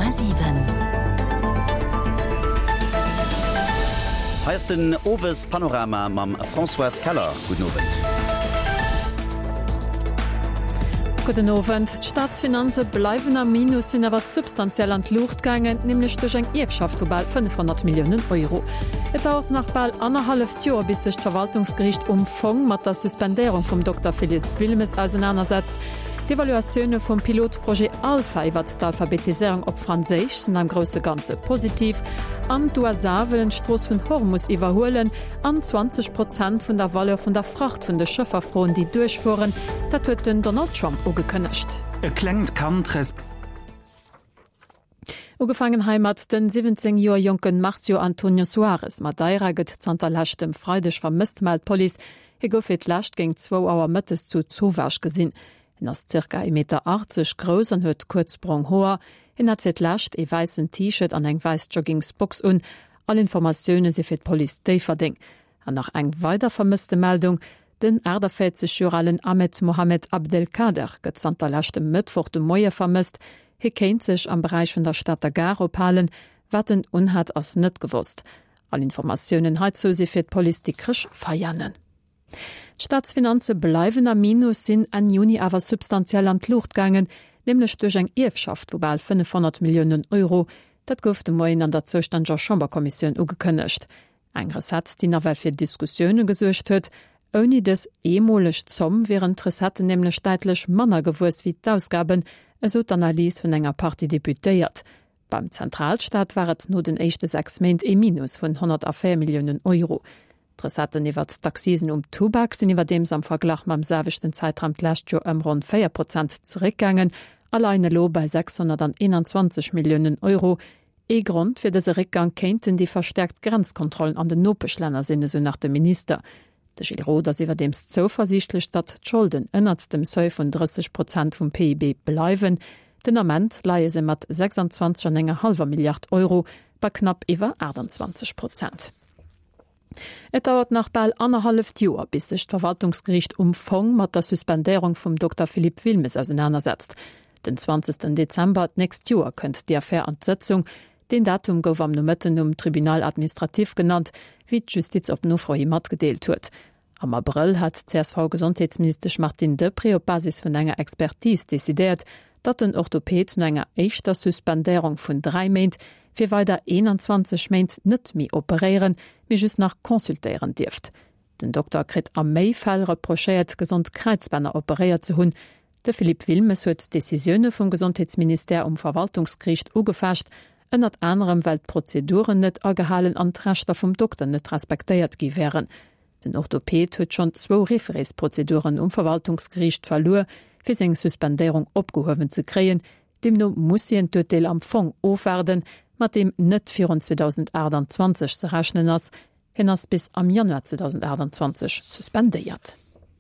Heißt den Owes Panorama mam François Keller. Guten Abend. Guten Abend. Die Staatsfinanzen bleiben am Minus, sind aber substanziell an die Luft gegangen, nämlich durch eine Erbschaft von bald 500 Millionen Euro. Es dauert nach bald 1,5 Jahren, bis sich das Verwaltungsgericht umfang mit der Suspendierung von Dr. Philipp Wilmes auseinandersetzt. Die Evaluationen vom Pilotprojekt Alpha über die Alphabetisierung auf Französisch sind am großen Ganzen positiv. Am USA will den Stroß von Hormuz überholen, an 20% von der Valeur von der Fracht von den Schifferfrauen, die durchfuhren. Das hat Donald Trump auch gekündigt. Klingt Kantres. Ugefangenheim hat den 17 Jahre jungen Marcio Antonio Suarez Madeira get Zanterlacht dem Freitag vermisst, meldet Police. Er gouf et Lacht gegen 2 Uhr mittags zu Zuwasch gesehen. Er ist ca. 1,80 Meter groß und hat kurzbrong hoher. Er hat für die Lacht ein weißen T-Shirt und ein weiß Joggingsbox und alle Informationen sind für die Polizei verdient. Und nach einer weiter vermissten Meldung, den 40-jährigen Ahmed Mohamed Abdelkader get Zanterlacht am Mittwoch dem Morgen vermisst. Er kennt sich am Bereich von der Stadt Agar opalen, wat den Unhat als nicht gewusst. Alle Informationen hat so sie für die Polizei krisch feiernen. Staatsfinanzen bleiben am Minus, sind an Juni aber substanziell an die Luft gegangen, nämlich durch eine Erbschaft von bald 500 Millionen Euro. Das gofte morgen an der zuständigen Chamberkommission angekündigt. Ein Reset, die nachher für Diskussionen gesucht hat. Ohne das ehemalige Zomm wären Resetten nämlich deutlich manner gewusst wie die Ausgaben, so die Analyse von einer Partie deputiert. Beim Zentralstaat war es nur den ersten 6 Monaten ein Minus von 104 Millionen Euro. Resetten iwwer d'Axisen Tobak sind iwwer dems am Verglach mam selwichten Zeitraum lächt jo rund 4% zurückgegangen, alleine lo bei 621 Millionen Euro. Grund fir dese Rückgang kennten die verstärkt Grenzkontrollen an den Nopeschländer sinne so nach dem Minister. De Gilles Roder iwwer dems zo versichtlich, dat Schulden ënnert dem 30% vum PIB bleiwen. Den Amment leiie se mat 26,5 Milliarden Euro bei knapp iwwer 28%. Es dauert nach bald 1,5 Jahren, bis sich das Verwaltungsgericht umfang mit der Suspendierung von Dr. Philipp Wilmes auseinandersetzt. Den 20. Dezember nächstes Jahr könnte die Affäre an die Sitzung. Den Datum gouf am Nummittenum Tribunal administrativ genannt, wie die Justiz op Nufro mitgeteilt hat. Am April hat CSV-Gesundheitsminister Martin Depré auf Basis von einer Expertise dezidiert, dass ein Orthopäd nach einer echter Suspendierung von 3 Monaten für weiter 21 Monaten nicht mehr operieren, wie just nach konsultieren dürft. Den Doktor krit am Mai-Fall reprochiert, gesund Kreuzbänder operiert zu hun. Der Philipp Wilmes hat Decisionen vom Gesundheitsminister Verwaltungsgericht ugefasst, ënnert anderem weil Prozeduren nicht angehalen an Rechter vom Doktor nicht respektiert gewähren. Den Orthopäd hat schon 2 Referenzprozeduren Verwaltungsgericht verloren, für seine Suspendierung abgehoben zu kriegen. Demno muss sie ein Total am Fond aufwerden, mit dem nicht für 2028 zu rechnen ist, hinaus bis am Januar 2028 suspendiert.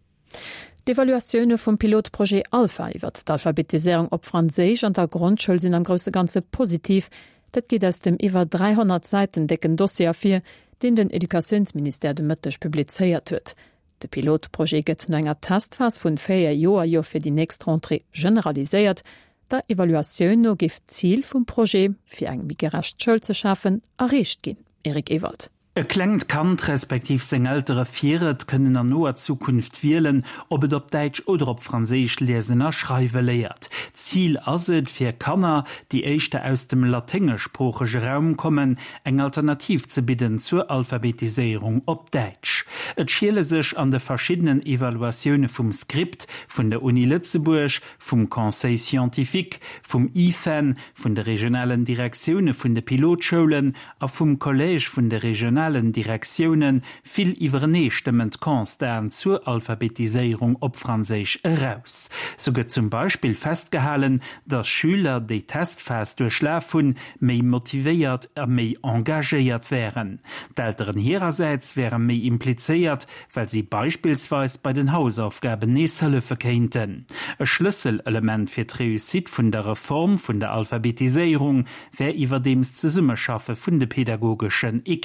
Die Evaluationen vom Pilotprojekt Alpha über die Alphabetisierung auf Französisch an der Grundschule sind am großen Ganzen positiv. Das geht aus dem über 300 Seiten dicken Dossier 4, den Edukationsminister dem Mittwoch publiziert hat. Das Pilotprojekt geht in einer Testphase von 4 Jahren für die nächste Rentrée generalisiert. Der Evaluation no gift Ziel vom Projekt für eine gerechte Schule zu schaffen, erreicht gehen. Erik Ewald. Klingt Kant respektiv seg ältere Vieret können an noer Zukunft wählen, ob et op Deutsch oder op Französisch lesen er schreibe leiert. Ziel aset fir Kanner, die echte aus dem latinischsprachige Raum kommen, eng Alternativ zu bieten zur Alphabetisierung op Deutsch. Et schiele sich an de verschiedenen Evaluationen vom Skript, von der Uni Lützeburg, vom Conseil Scientifique, vom IFAN, von der regionalen Direktionen von der Pilotschulen, a vom Collège von der regionalen Direktionen viel übereinstimmend konstant zur Alphabetisierung op Französisch heraus. So wird zum Beispiel festgehalten, dass Schüler die Testphase durchlaufen, mehr motiviert und mehr engagiert wären. Die Eltern ihrerseits wären mehr impliziert, weil sie beispielsweise bei den Hausaufgaben nicht helfen könnten. Ein Schlüsselelement für die Réussite von der Reform von der Alphabetisierung wäre über dem Zusammenschaffen von den pädagogischen Equipen.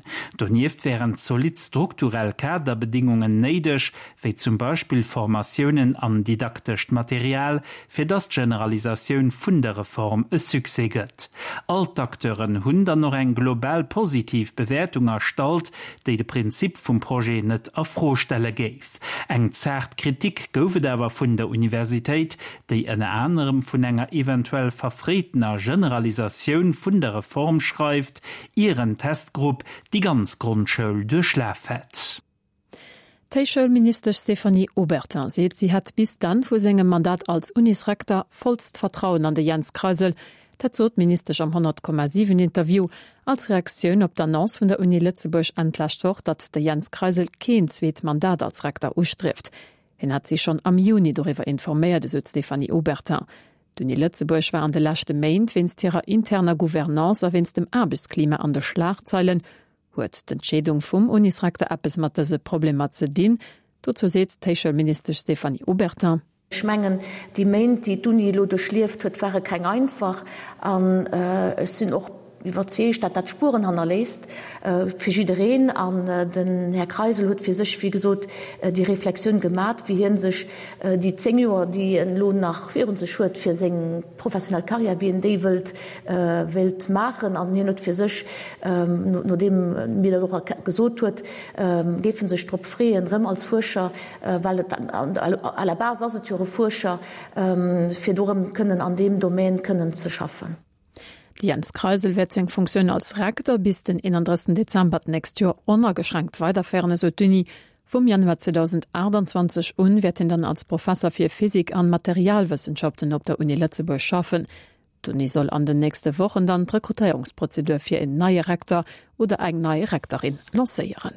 Donieft wären solid strukturell Kaderbedingungen neidisch, wie zum Beispiel Formationen an didaktisch Material, für das Generalisation vun der Reform es succéget. Altakteuren hun dann noch ein global positiv Bewertung erstalt, die de Prinzip vom Projekt net afrostelle geif. Eng zart Kritik goufet awer vun der Universität, die en anderem vun enger eventuell verfretener Generalisation vun der Reform schreibt, ihren Testgruppe die ganz Grundschule durchschlaf hat. Teichschulminister Stephanie Obertin seht, sie hat bis dann vor segem Mandat als Unisrektor vollst Vertrauen an de Jens Kreisel, dat zot Minister am 100,7 Interview als Reaktion op d'Annonce vun der Uni Lützeburg entlascht wordt, dat der Jens Kreisel kein zweet Mandat als Rektor ustrift. Hin hat sie schon am Juni darüber informiert, so Stephanie Obertin. D'Uni Lützeburg war an de lachte Maint, wennst ihrer interner Gouvernance a wennst dem Arbeitsklima an der Schlagzeilen, huet d'Entschädung vum Unisrektor appes mat dese Probleme ze dien, dazu seht Teichschulminister Stephanie Obertin. Schmengen die Maint, die d'Uni lo durchschlieft huet, wäre kein einfach an es sind auch überzecht, dat Spuren han erläst für jidereen an den Herr Kreisel huet fir sech wie gesot die Reflexion gemat, wie hin sich die Senior, die en Lohn nach 40 huet fir seg professionell Karriere wie en de Welt machen an hin fir sech no dem mir gesot huet gefen sech trop freeen Rëm als Forscher, weil an aller Basisure Forscher fir dorem können an dem Domain können ze schaffen. Jens Kreisel wird seg Funktion als Rektor bis den 31. Dezember nächst Jahr onnergeschränkt weiterferne so Duni. Vom Januar 2028 wird ihn dann als Professor für Physik an Materialwissenschaften op der Uni Lützeburg schaffen. Duni soll an den nächsten Wochen dann die Rekrutierungsprozedur für einen neuen Rektor oder eine neue Rektorin lancieren.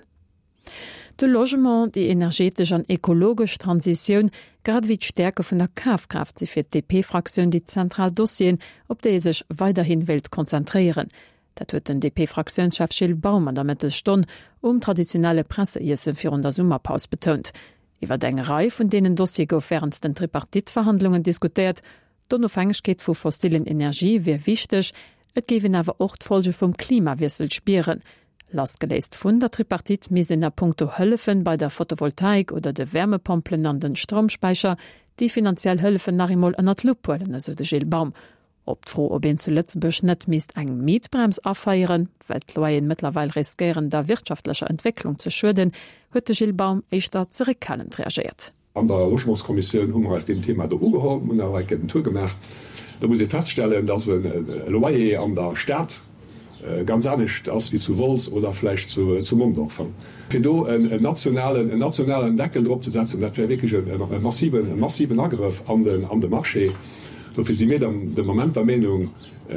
De Logement, die energetisch an ekologisch Transition, grad wie d'Stärke vun der Kaufkraft sie fir DP-Fraktion die Zentraldossien, op de sich weiterhin wild konzentrieren. Dat huet den DP-Fraktionschef Gilles Baum an der Mittelstunde traditionelle Presseiessen fir der Summerpaus betont. Iwer d'Engerei vun denen Dossier gouf während den Tripartitverhandlungen diskutiert, d'Unabhängigkeit vu fossilen Energie wie wichtig, et gewen awer Ortfolge vum Klimawissel spieren. Last geläst vun der Tripartit misener Punkto Hëllefen bei der Photovoltaik oder de Wärmepompelen an den Stromspeicher, die finanziell Hëllefen nachmol an Lupuelen eso de Gilbaum. Ob froh ob en zu Lützeburg net miest eng Mietbrems afeieren, Weltloien mittlerweile riskieren der wirtschaftlicher Entwicklung zu schuden, huet de Gilbaum eichter zurückkallend reagiert. An der Ursprungskommission haben wir dem Thema der gehoben und eine Tour gemacht. Da muss ich feststellen, dass ein Loyer an der Stadt ganz anders als wie zu Wols oder vielleicht zu Mundorf. Für da einen nationalen Deckel drauf zu setzen, das wäre wirklich ein massiven Angriff an den Marché. Dafür sind wir dann der Moment der Meinung,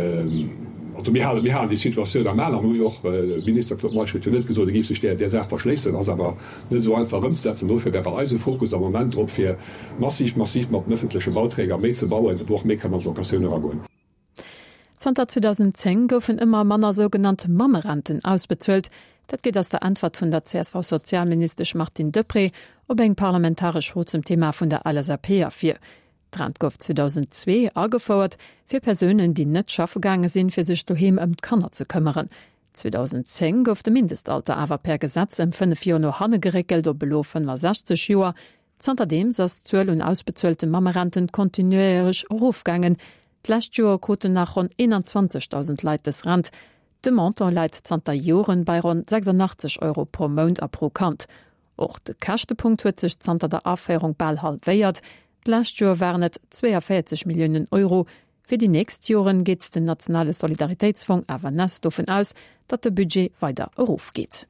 wir haben die Situation am New York, Minister nicht gesagt, gibt sich der Sache verschließen, also aber nicht so einfach umsetzen. Dafür wäre der Fokus am Moment drauf, für massiv mit öffentlichen Bauträgern mehr zu bauen, wo mehr kann man Lokationen ergehen. Seit 2010 goufen immer Männer sogenannte Mammerenten ausbezöllt. Dat geht aus der Antwort von der CSV-Sozialminister Martin Depré ob eng parlamentarisch Rot zum Thema von der LSAP afir. Trant gouf 2002 angefordert für Personen, die net schaffegange sind, für sich daheim Kanner zu kümmern. 2010 gouf de Mindestalter aber per Gesetz 5 Jahren noch hanne geregelt op Belo 65 Joer. Zanterdem saß 12 und ausbezöllte Mammerenten kontinuierlich Rufgangen. Lächtjoer koten nach rund 21.000 Leiit des Rand. De Montant leit zanter Joren bei rund 86 € pro Mount a pro Kant. Och de Kachtepunkt huet sich zanter der Affäierung ball halbéiert. Lächtjoer waren net 42 Millionen €. Für die nächsten Joren geht den Nationale Solidaritätsfonds awer nest davon aus, dat de Budget weiter aufgeht.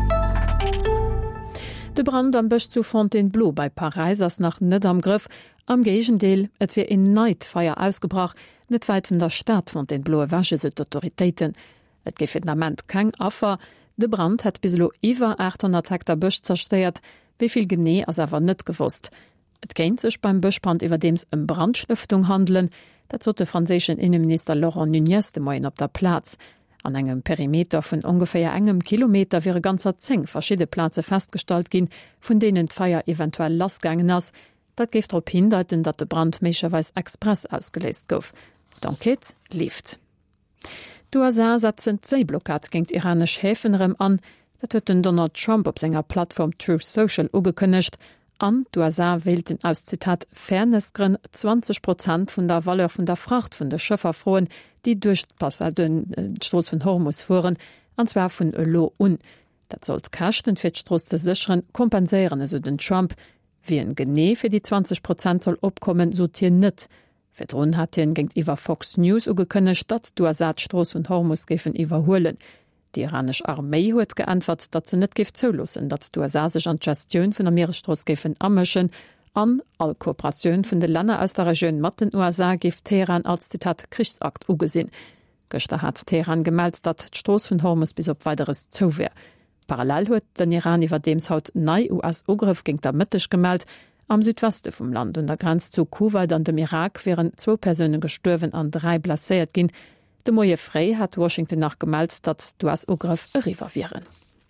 De Brand am Bösch zu Fontainebleau bei Paris ass nach net am Griff. Am Gegendeel et fir in Neidfeier ausgebracht, net weit vun der Stadt Fontainebleau wäsche se d'Autoritéiten. Et geif finament keng Affer. De Brand hat bislo iwwer 800 Hektar Bösch zersteiert, wieviel Genee as awer net gewusst. Et géint sech beim Böschbrand iwwer dems Brandstiftung handeln, dat zo de franzéschen Innenminister Laurent Nunez de Moien op der Platz. An engem Perimeter vun ungefähr engem Kilometer wäre ganzer 10 verschiedene Plaze festgestalt gin, vun denen d'Feier eventuell lasgangen ass. Dat geft op hindeiten, dat de Brand mécherweis express ausgeléist gouf. D'Enquête lieft. USA setzen Seeblockat gegen iranisch Häfenrem an, dat huet den Donald Trump op senger Plattform Truth Social ugekënnecht, an USA wählt den aus Zitat Fairnessgrin 20% vun der Valeur vun der Fracht vun der Schëfferfroen, die durch den Stroos vun Hormus fuhren, anzwer vun Lo un. Dat sollt kachten fir d'Stroos ze sicheren kompenéieren eso den Trump. Wie en Genee fir die 20% soll opkommen, so tier net. Firrun hat hien géint iwwer Fox News ugekënnecht, dat d'USA-Stroos vun Hormus géfen iwwerhoelen. Die iranesch Armee huet geantwort, dat ze net gif zoulossen, dat d'USA sech an Gestioun vun der Meerestroos géfen ammeschen, an all Kooperatioun vun de Länner aus der Regionun mat den USA gift Teheran als Zitat Kriegsakt ugesinn. Gëchter hat Teheran gemeldt, dat d'Stroos vun Hormus bis op weiteres zouwer. Parallel huet den Iran iwwer dems haut nei US-Ugriff ginint der Mëttech gemeldt, am Südweste vum Land und der Grenz zu Kuwait an dem Irak wären 2 Personen gestorwen an 3 blesséiert ginn. De Moie Frey hat Washington nachgemeldt, dat US-Ugriff riwer wären.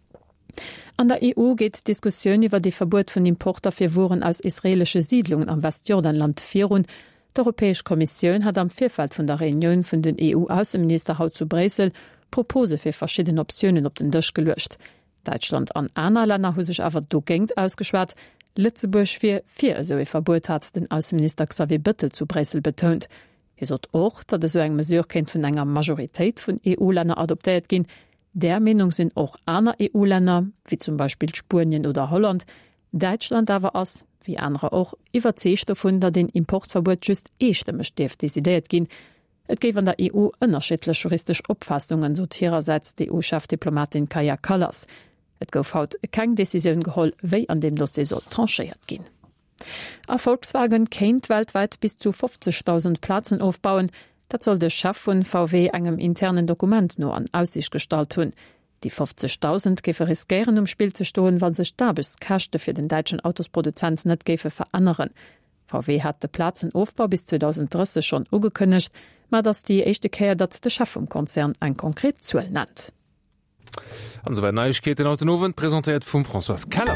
An der EU geht Diskussion iwwer die Verbot vun Importer fir Wuren aus israelsche Siedlungen am Westjordanland virun. D'Europäesch Kommission hat am Vierfeld vun der Reunion vun den EU-Außenminister haut zu Bresel Propose fir verschiedene Optionen op den Dëch gelöscht. Deutschland an aner Länder hu sech awer do géngt ausgeschwert, Lützeburg fir eso e Verbot hat den Außenminister Xavier Bettel zu Bresel betont. Hi sot och, dat eso eng Mesur kennt vun enger Majoritéit vun EU-Länner adoptéiert ginn. Der Meinung sind auch aner EU-Länder, wie zum Beispiel Spanien oder Holland. Deutschland awer ass, wie andere auch, iwwerzecht davon, dat den Importverbot just eestemmech desideiert ginn. Et géif an der EU ënnerschiedlech juristisch Opfassungen, so ihrerseits die EU-Chefdiplomatin Kaja Kallas. Et gouf haut keng Deciioun geholl, wéi an dem Dossier so trancheiert ginn. A Volkswagen kennt weltweit bis zu 50.000 Platzen aufbauen. Dat soll de Chef vun VW engem internen Dokument no an Aussicht stalt hunn. Die 50.000 gefe riskieren Spiel ze stoen, wann sech dabes Kächte fir den deitschen Autosproduzent net gefe veranneren. VW hat de Platzenaufbau bis 2030 schon ugekënnecht, mat dats die echte Käier dat de Chef vom Konzern ein konkret Zuel nennt. Ansower Neuigkeiten aus den Owen präsentiert vum François Keller.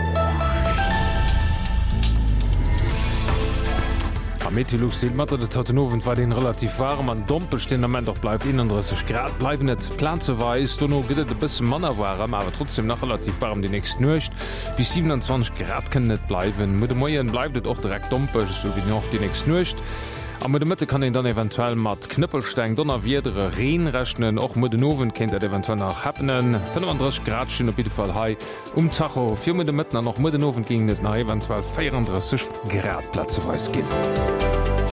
Metilux den Matter de Tatenowen war den relativ warm an Dompelstehament doch bleif 31 Grad bleiben net plan zeweis du no gidet de bis Manner warm, aber trotzdem nach relativ warm die nächst nøcht bis 27 Grad können net bleiben mit dem Moien bleibt och direkt dompel so wie noch die nächst nøcht. Am mit der Mitte kann den dann eventuell mat Knüppelstein donner wiedere Reen rechnen och mit den Owen kennt eventuell nach happenen 35 Grad schön op Fall hai Zacho 4 mit Mitten noch mit den Owen ging net nach eventuell 34 Grad Platz weis gehen.